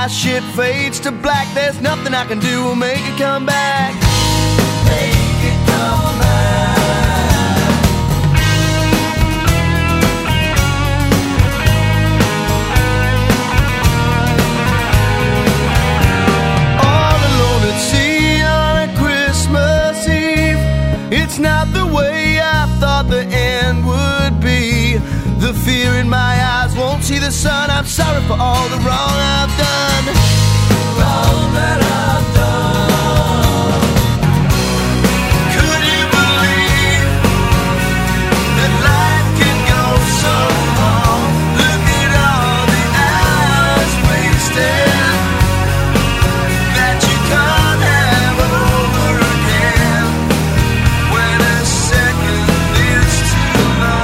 last ship fades to black, there's nothing I can do will make it come back. Make it come back. All alone at sea on a Christmas Eve, it's not the way I thought the end would be. The fear in my eyes won't see the sun. I'm sorry for all the wrong I've done. Wrong that I've done. Could you believe that life can go so wrong? Look at all the hours wasted that you can't have over again when a second is too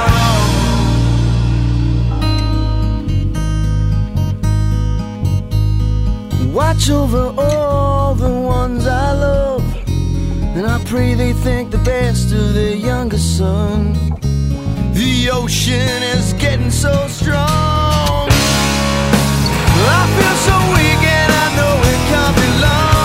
long. Watch over all the ones I love, and I pray they think the best of their younger son. The ocean is getting so strong. I feel so weak and I know it can't be long.